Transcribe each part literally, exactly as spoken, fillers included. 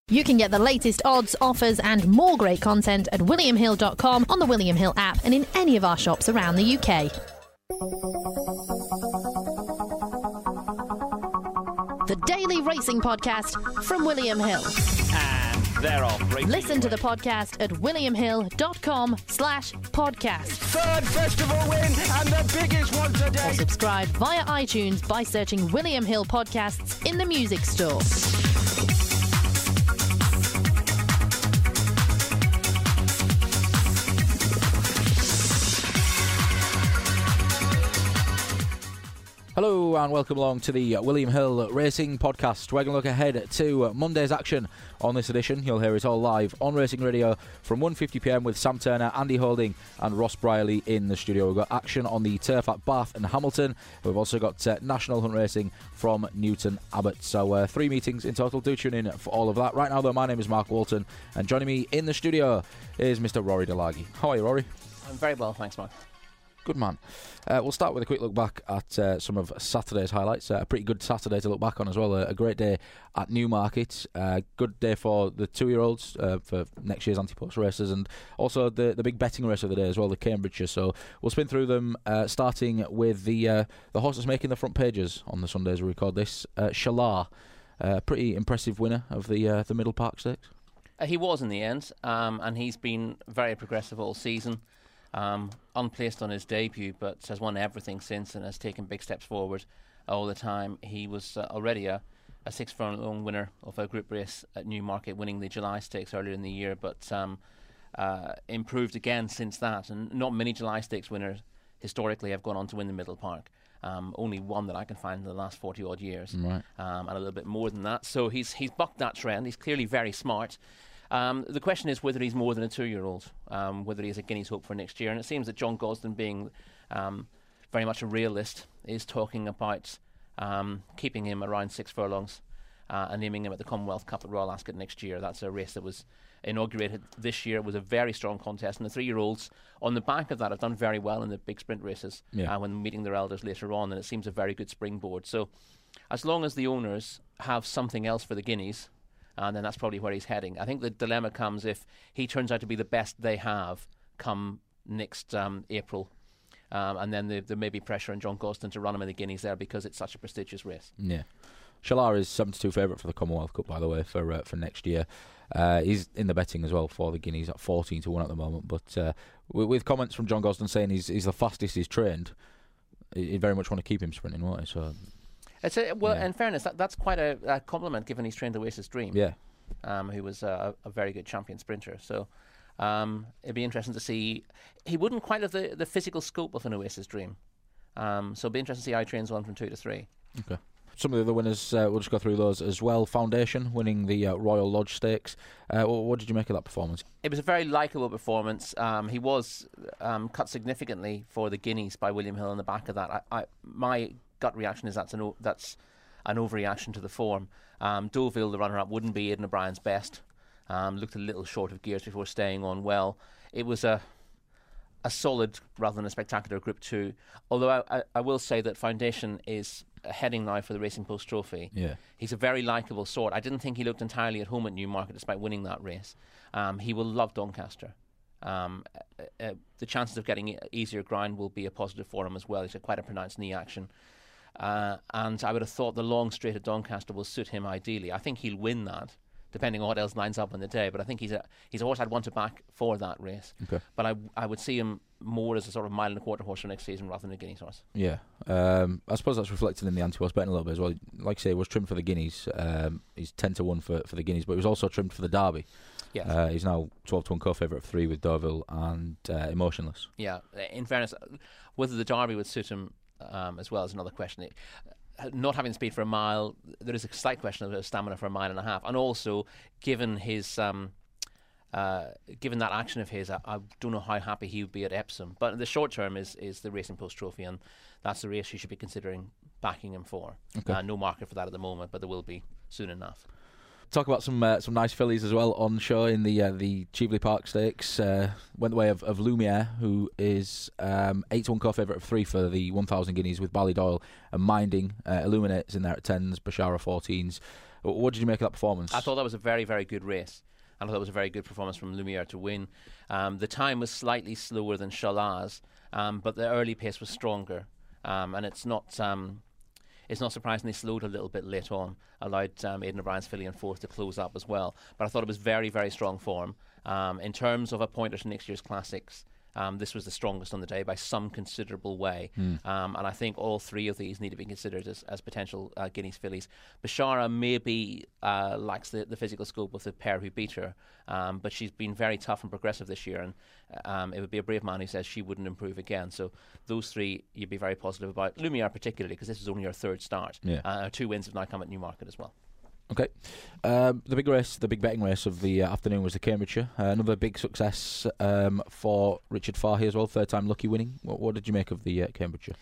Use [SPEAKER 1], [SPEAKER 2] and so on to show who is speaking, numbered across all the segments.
[SPEAKER 1] You can get the latest odds, offers and more great content at william hill dot com, on the William Hill app and in any of our shops around the U K. The Daily Racing Podcast from William Hill.
[SPEAKER 2] And they're off.
[SPEAKER 1] Listen to the podcast at william hill dot com slash podcast.
[SPEAKER 2] Third festival win and the biggest one today.
[SPEAKER 1] Or subscribe via iTunes by searching William Hill Podcasts in the music store.
[SPEAKER 3] Hello and welcome along to the William Hill Racing Podcast. We're going to look ahead to Monday's action on this edition. You'll hear it all live on Racing Radio from one fifty p m with Sam Turner, Andy Holding and Ross Brierley in the studio. We've got action on the turf at Bath and Hamilton. We've also got uh, National Hunt Racing from Newton Abbott. So uh, three meetings in total. Do tune in for all of that. Right now though, my name is Mark Walton and joining me in the studio is Mister Rory Delagi. How are you, Rory?
[SPEAKER 4] I'm very well, thanks, Mark.
[SPEAKER 3] Good man. Uh, we'll start with a quick look back at uh, some of Saturday's highlights. Uh, a pretty good Saturday to look back on as well. A, a great day at Newmarket. Uh, good day for the two-year-olds uh, for next year's anti-post races, and also the the big betting race of the day as well, the Cambridgeshire. So we'll spin through them, uh, starting with the uh, the horse that's making the front pages on the Sunday as we record this. Uh, Shalar, uh, pretty impressive winner of the uh, the Middle Park Stakes.
[SPEAKER 4] Uh, he was in the end, um, and he's been very progressive all season. Um, unplaced on his debut, but has won everything since and has taken big steps forward all the time. He was uh, already a, a six-furlong winner of a group race at Newmarket, winning the July Stakes earlier in the year, but um, uh, improved again since that. And not many July Stakes winners historically have gone on to win the Middle Park. Um, only one that I can find in the last forty-odd years,
[SPEAKER 3] right.
[SPEAKER 4] um, and a little bit more than that. So he's he's bucked that trend. He's clearly very smart. Um, the question is whether he's more than a two-year-old, um, whether he has a Guineas hope for next year. And it seems that John Gosden, being um, very much a realist, is talking about um, keeping him around six furlongs uh, and naming him at the Commonwealth Cup at Royal Ascot next year. That's a race that was inaugurated this year. It was a very strong contest, and the three-year-olds on the back of that have done very well in the big sprint races
[SPEAKER 3] yeah.
[SPEAKER 4] uh, when meeting their elders later on, and it seems a very good springboard. So as long as the owners have something else for the Guineas, and then that's probably where he's heading. I think the dilemma comes if he turns out to be the best they have come next um, April. Um, and then there, there may be pressure on John Gosden to run him in the Guineas there because it's such a prestigious race.
[SPEAKER 3] Yeah. Shalar is seven to two favourite for the Commonwealth Cup, by the way, for uh, for next year. Uh, he's in the betting as well for the Guineas at fourteen to one at the moment. But uh, with, with comments from John Gosden saying he's, he's the fastest he's trained, he'd very much want to keep him sprinting, won't he? So...
[SPEAKER 4] It's a, well,
[SPEAKER 3] yeah.
[SPEAKER 4] in fairness, that, that's quite a, a compliment given he's trained Oasis Dream,
[SPEAKER 3] yeah,
[SPEAKER 4] um, who was a, a very good champion sprinter. So um, it'd be interesting to see. He wouldn't quite have the, the physical scope of an Oasis Dream. Um, so it'd be interesting to see how he trains one from two to three.
[SPEAKER 3] Okay. Some of the other winners, uh, we'll just go through those as well. Foundation winning the uh, Royal Lodge Stakes. Uh, what, what did you make of that performance?
[SPEAKER 4] It was a very likeable performance. Um, he was um, cut significantly for the Guineas by William Hill on the back of that. I, I, my gut reaction is that's an o- that's an overreaction to the form. Um, Deauville, the runner-up, wouldn't be Aidan O'Brien's best. Um, looked a little short of gears before staying on well. It was a a solid rather than a spectacular Group Two. Although I, I, I will say that Foundation is heading now for the Racing Post Trophy.
[SPEAKER 3] Yeah,
[SPEAKER 4] he's a very likeable sort. I didn't think he looked entirely at home at Newmarket despite winning that race. Um, he will love Doncaster. Um, uh, uh, the chances of getting easier ground will be a positive for him as well. He's got quite a pronounced knee action. Uh, and I would have thought the long straight at Doncaster will suit him ideally. I think he'll win that, depending on what else lines up on the day. But I think he's a he's a horse I'd want to back for that race.
[SPEAKER 3] Okay.
[SPEAKER 4] But I I would see him more as a sort of mile and a quarter horse for next season rather than a Guineas horse.
[SPEAKER 3] Yeah, um, I suppose that's reflected in the anti-horse betting a little bit as well. Like I say, he was trimmed for the Guineas. Um, he's ten to one for, for the Guineas, but he was also trimmed for the Derby.
[SPEAKER 4] Yes.
[SPEAKER 3] Uh, he's now twelve to one co-favourite of three with Deauville and uh, Emotionless.
[SPEAKER 4] Yeah, in fairness, whether the Derby would suit him um, as well is another question. It, not having speed for a mile, there is a slight question of stamina for a mile and a half, and also given his um, uh, given that action of his, I, I don't know how happy he would be at Epsom. But in the short term is is the Racing Post Trophy, and that's the race you should be considering backing him for.
[SPEAKER 3] Okay.
[SPEAKER 4] Uh, no market for that at the moment, but there will be soon enough.
[SPEAKER 3] Talk about some uh, some nice fillies as well on show in the uh, the Cheveley Park Stakes. Uh, went the way of, of Lumiere, who is um, eight to one co-favourite of three for the one thousand guineas with Ballydoyle and Minding. Uh, Illuminate's in there at tens, Bashara fourteens. What did you make of that performance?
[SPEAKER 4] I thought that was a very, very good race. I thought that was a very good performance from Lumiere to win. Um, the time was slightly slower than Shalaz, um, but the early pace was stronger. Um, and it's not um, it's not surprisingly slowed a little bit late on, allowed um, Aidan O'Brien's filly in fourth to close up as well. But I thought it was very, very strong form. Um, in terms of a pointer to next year's Classics, Um, this was the strongest on the day by some considerable way. Mm. Um, and I think all three of these need to be considered as, as potential uh, Guineas fillies. Bashara maybe uh, lacks the, the physical scope of the pair who beat her, um, but she's been very tough and progressive this year, and um, it would be a brave man who says she wouldn't improve again. So those three you'd be very positive about. Lumiere particularly, because this is only her third start. Yeah. Uh, her two wins have now come at Newmarket as well.
[SPEAKER 3] Okay. Um, the big race, the big betting race of the uh, afternoon was the Cambridgeshire. Uh, another big success um, for Richard Fahey as well, third time lucky winning. What, what did you make of the uh, Cambridgeshire?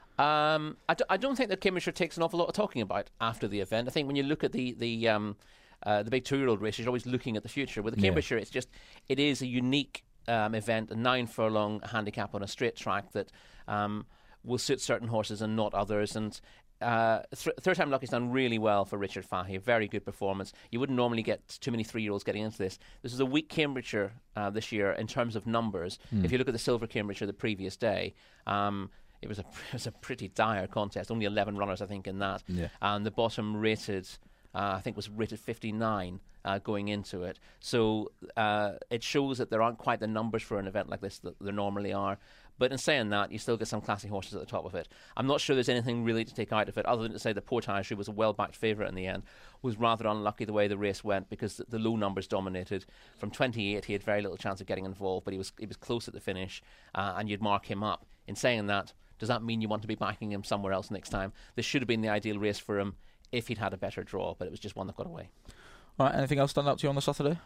[SPEAKER 4] Um, I, d- I don't think that Cambridgeshire takes an awful lot of talking about after the event. I think when you look at the the um, uh, the big two-year-old race, you're always looking at the future. With the Cambridgeshire, yeah. it's just it is a unique um, event, a nine furlong handicap on a straight track that um, will suit certain horses and not others, and Uh, th- third time lucky's done really well for Richard Fahey. A very good performance. You wouldn't normally get too many three-year-olds getting into this. This is a weak Cambridgeshire uh, this year in terms of numbers. Mm. If you look at the silver Cambridgeshire the previous day, um, it was a it was a pretty dire contest. Only eleven runners, I think, in that. Yeah. And the bottom rated, uh, I think, was rated fifty-nine uh, going into it. So uh, it shows that there aren't quite the numbers for an event like this that there normally are. But in saying that, you still get some classy horses at the top of it. I'm not sure there's anything really to take out of it, other than to say that Portage, who was a well-backed favourite in the end, was rather unlucky the way the race went, because the, the low numbers dominated. From twenty-eight, he had very little chance of getting involved, but he was he was close at the finish, uh, and you'd mark him up. In saying that, does that mean you want to be backing him somewhere else next time? This should have been the ideal race for him if he'd had a better draw, but it was just one that got away.
[SPEAKER 3] All right, anything else stand out to you on the Saturday?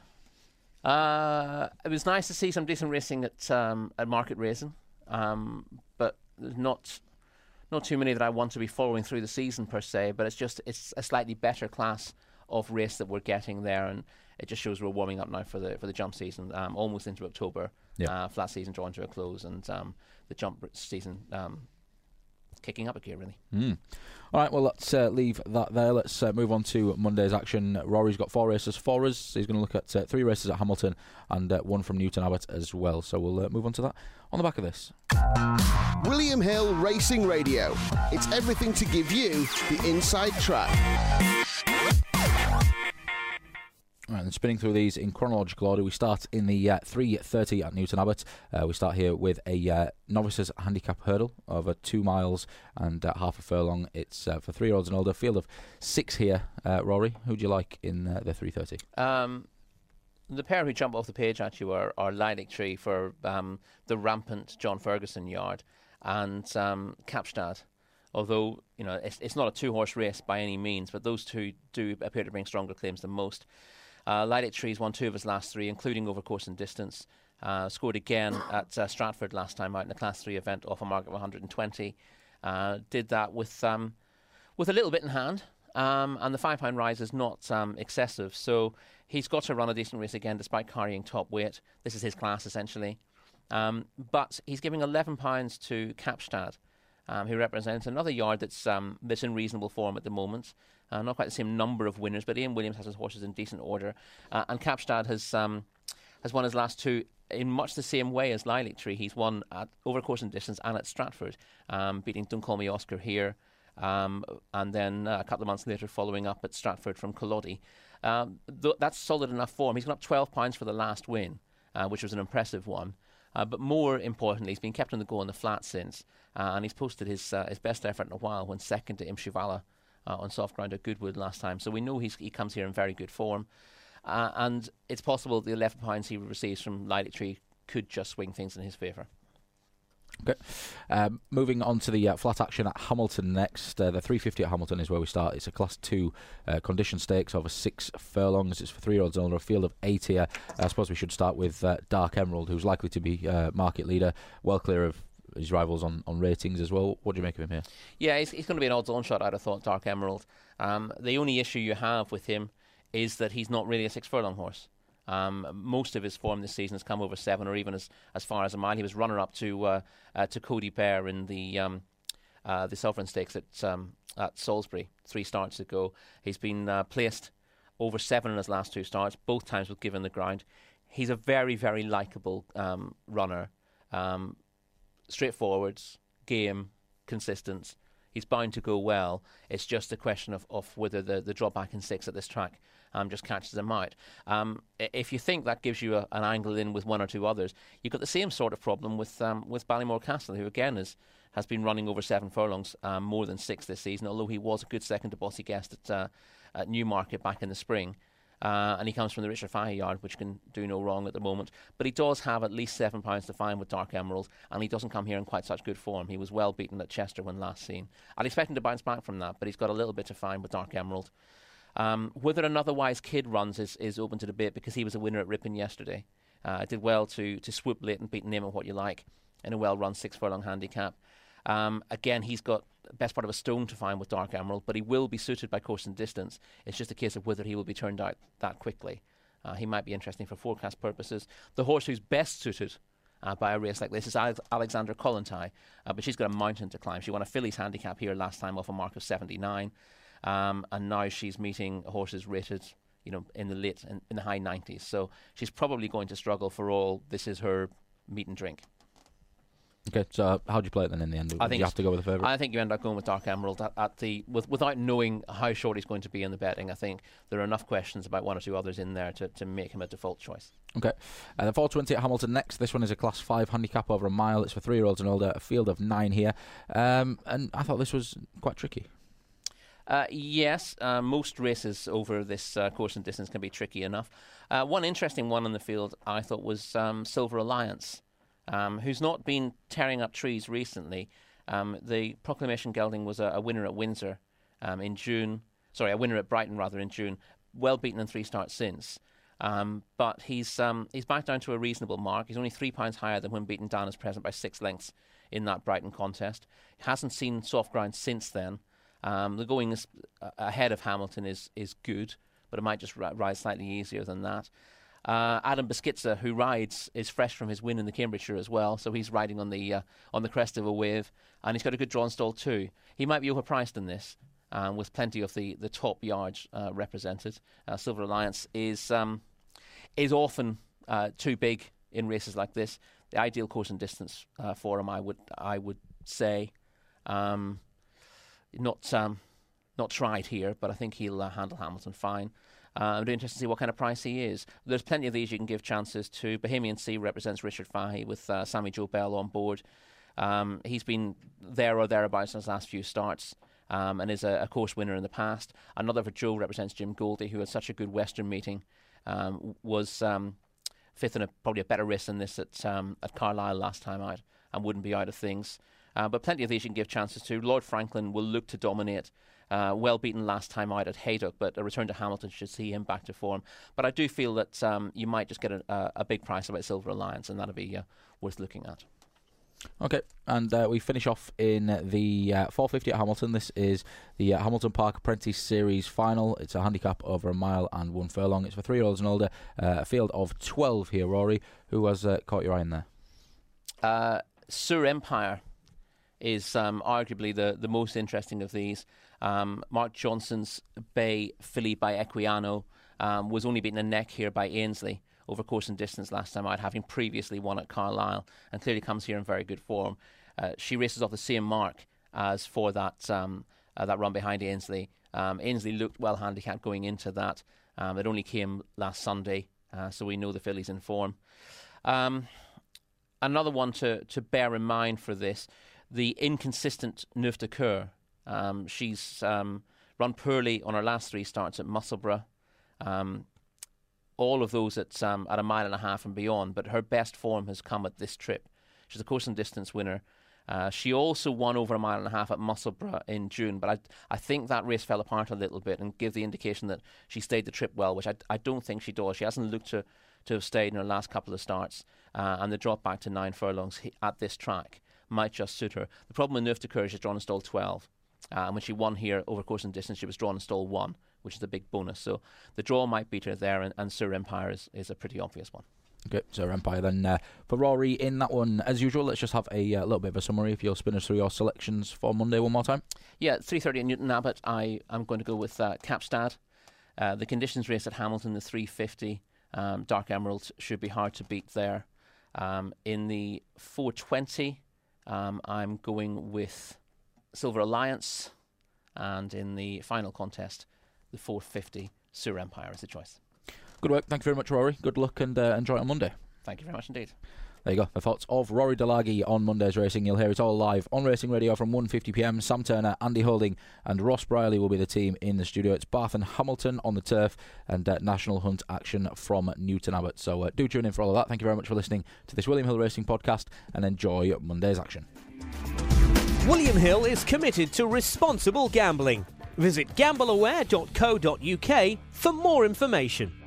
[SPEAKER 4] Uh, it was nice to see some decent racing at um, at Market Racing. Um, but there's not not too many that I want to be following through the season per se, but it's just it's a slightly better class of race that we're getting there, and it just shows we're warming up now for the for the jump season, um, almost into October. Yep. Uh, flat season drawing to a close, and um, the jump season um, kicking up a gear, really.
[SPEAKER 3] Mm. All right, well, let's uh, leave that there. Let's uh, move on to Monday's action. Rory's got four races for us. He's going to look at uh, three races at Hamilton and uh, one from Newton Abbot as well. So we'll uh, move on to that on the back of this.
[SPEAKER 5] William Hill Racing Radio. It's everything to give you the inside track.
[SPEAKER 3] All right, and spinning through these in chronological order, we start in the uh, three thirty at Newton Abbot. Uh, we start here with a uh, novices handicap hurdle over two miles and uh, half a furlong. It's uh, for three-year-olds and older. Field of six here. Uh, Rory, who do you like in uh, the three thirty?
[SPEAKER 4] Um, the pair who jump off the page at you are, are Lilac Tree for um, the rampant John Ferguson yard, and um, Kapstad. Although, you know, it's, it's not a two-horse race by any means, but those two do appear to bring stronger claims than most. Uh, Lilac Trees won two of his last three, including over course and distance. Uh, scored again at uh, Stratford last time out in a Class three event off a mark of one hundred twenty. Uh, did that with um, with a little bit in hand, um, and the five pound rise is not um, excessive. So he's got to run a decent race again despite carrying top weight. This is his class, essentially. Um, but he's giving eleven pounds to Kapstad, um, who represents another yard that's, um, that's in reasonable form at the moment. Uh, not quite the same number of winners, but Ian Williams has his horses in decent order. Uh, and Kapstad has um, has won his last two in much the same way as Lilac Tree. He's won at over course and distance and at Stratford, um, beating Don't Call Me Oscar here, um, and then uh, a couple of months later following up at Stratford from Collodi. Um, th- that's solid enough form. He's gone up twelve pounds for the last win, uh, which was an impressive one. Uh, but more importantly, he's been kept on the go on the flat since, uh, and he's posted his uh, his best effort in a while when second to Imshivala Uh, on soft ground at Goodwood last time. So we know he's, he comes here in very good form. Uh, and it's possible the eleven pounds he receives from Lilac Tree could just swing things in his favour.
[SPEAKER 3] Okay. Um, moving on to the uh, flat action at Hamilton next. Uh, the three fifty at Hamilton is where we start. It's a Class two uh, condition stakes over six furlongs. It's for three-year-olds and older, a field of eight here. Uh, I suppose we should start with uh, Dark Emerald, who's likely to be uh, market leader, well clear of his rivals on, on ratings as well. What do you make of him here?
[SPEAKER 4] Yeah, he's, he's going to be an odds-on shot, I'd have thought, Dark Emerald. Um, the only issue you have with him is that he's not really a six-furlong horse. Um, most of his form this season has come over seven or even as, as far as a mile. He was runner-up to uh, uh, to Cody Bear in the um, uh, the Sovereign Stakes at um, at Salisbury three starts ago. He's been uh, placed over seven in his last two starts, both times with given the ground. He's a very, very likeable um, runner. Um, straightforward, game, consistent. He's bound to go well. It's just a question of, of whether the, the drop back in six at this track um, just catches him out. Um, if you think that gives you a, an angle in with one or two others, you've got the same sort of problem with um, with Ballymore Castle, who again is has been running over seven furlongs, um, more than six this season, although he was a good second to Bossy Guest at, uh, at Newmarket back in the spring. Uh, and he comes from the Richard Fahey yard, which can do no wrong at the moment. But he does have at least seven pounds to find with Dark Emerald, and he doesn't come here in quite such good form. He was well beaten at Chester when last seen. I'd expect him to bounce back from that, but he's got a little bit to find with Dark Emerald. Um, whether an otherwise kid runs is, is open to debate, because he was a winner at Ripon yesterday. Uh, did well to, to swoop late and beat Name It What You Like in a well-run six-furlong handicap. Um, again, he's got the best part of a stone to find with Dark Emerald, but he will be suited by course and distance. It's just a case of whether he will be turned out that quickly. Uh, he might be interesting for forecast purposes. The horse who's best suited uh, by a race like this is Alex- Alexander Kollontai, uh, but she's got a mountain to climb. She won a fillies handicap here last time off a mark of seventy-nine, um, and now she's meeting horses rated, you know, in the late, in, in the high nineties. So she's probably going to struggle for all this is her meat and drink.
[SPEAKER 3] Okay, so how do you play it then in the end?
[SPEAKER 4] I think
[SPEAKER 3] you have to go with the favourite?
[SPEAKER 4] I think you end up going with Dark Emerald at, at the with, without knowing how short he's going to be in the betting. I think there are enough questions about one or two others in there to, to make him a default choice.
[SPEAKER 3] Okay, uh, the four twenty at Hamilton next. This one is a Class five handicap over a mile. It's for three-year-olds and older, a field of nine here. Um, and I thought this was quite tricky.
[SPEAKER 4] Uh, yes, uh, most races over this uh, course and distance can be tricky enough. Uh, one interesting one in the field I thought was um, Silver Alliance. Um, who's not been tearing up trees recently. Um, the Proclamation Gelding was a, a winner at Windsor um, in June. Sorry, a winner at Brighton, rather, in June. Well beaten in three starts since. Um, but he's um, he's back down to a reasonable mark. He's only three pounds higher than when beaten down as present by six lengths in that Brighton contest. Hasn't seen soft ground since then. Um, the going is, uh, ahead of Hamilton is, is good, but it might just ri- rise slightly easier than that. Uh, Adam Beschizza, who rides, is fresh from his win in the Cambridgeshire as well, so he's riding on the uh, on the crest of a wave, and he's got a good drawn stall too. He might be overpriced in this, um, with plenty of the, the top yards uh, represented. Uh, Silver Alliance is um, is often uh, too big in races like this. The ideal course and distance uh, for him, I would I would say, um, not um, not tried here, but I think he'll uh, handle Hamilton fine. Uh, I'm really interested to see what kind of price he is. There's plenty of these you can give chances to. Bohemian Sea represents Richard Fahey with uh, Sammy Joe Bell on board. Um, he's been there or thereabouts in his last few starts um, and is a, a course winner in the past. Another for Joe represents Jim Goldie, who had such a good Western meeting, um, was um, fifth in a, probably a better race than this at, um, at Carlisle last time out and wouldn't be out of things. Uh, but plenty of these you can give chances to. Lord Franklin will look to dominate. Uh, well beaten last time out at Haydock, but a return to Hamilton should see him back to form. But I do feel that um, you might just get a, a, a big price about Silver Alliance, and that'll be uh, worth looking at.
[SPEAKER 3] Okay, and uh, we finish off in the uh, four fifty at Hamilton. This is the uh, Hamilton Park Apprentice Series final. It's a handicap over a mile and one furlong. It's for three-year-olds and older. Uh, a field of twelve here, Rory. Who has uh, caught your eye in there?
[SPEAKER 4] Uh, Sur Empire is um, arguably the, the most interesting of these. Um, Mark Johnson's Bay filly by Equiano um, was only beaten a neck here by Ainsley over course and distance last time out, having previously won at Carlisle, and clearly comes here in very good form. Uh, she races off the same mark as for that um, uh, that run behind Ainsley. Um, Ainsley looked well handicapped going into that. Um, it only came last Sunday, uh, so we know the filly's in form. Um, another one to, to bear in mind for this, the inconsistent Neuf de Coeur. Um, she's um, run poorly on her last three starts at Musselburgh. Um, all of those at um, at a mile and a half and beyond, but her best form has come at this trip. She's a course and distance winner. Uh, she also won over a mile and a half at Musselburgh in June, but I I think that race fell apart a little bit and gave the indication that she stayed the trip well, which I, I don't think she does. She hasn't looked to, to have stayed in her last couple of starts, uh, and the drop back to nine furlongs at this track might just suit her. The problem with Neuf de Coeur is she's drawn in stall twelve. Uh, and when she won here over course and distance, she was drawn in stall one, which is a big bonus. So the draw might beat her there, and, and Sur Empire is, is a pretty obvious one.
[SPEAKER 3] Okay, Sur Empire then. Uh, for Rory in that one, as usual, let's just have a uh, little bit of a summary if you'll spin us through your selections for Monday one more time.
[SPEAKER 4] Yeah, three thirty at Newton Abbot. I am going to go with uh, Capstad. Uh, the conditions race at Hamilton, the three fifty, um, Dark Emerald should be hard to beat there. Um, in the four twenty, um, I'm going with Silver Alliance, and in the final contest, the four fifty, Sur Empire is the choice.
[SPEAKER 3] Good work. Thank you very much, Rory. Good luck and uh, enjoy it on Monday.
[SPEAKER 4] Thank you very much indeed.
[SPEAKER 3] There you go. The thoughts of Rory Delagi on Monday's racing. You'll hear it all live on Racing Radio from one fifty p m. Sam Turner, Andy Holding and Ross Briley will be the team in the studio. It's Bath and Hamilton on the turf and uh, National Hunt action from Newton Abbot. So uh, do tune in for all of that. Thank you very much for listening to this William Hill Racing podcast and enjoy Monday's action.
[SPEAKER 6] William Hill is committed to responsible gambling. Visit gamble aware dot co dot u k for more information.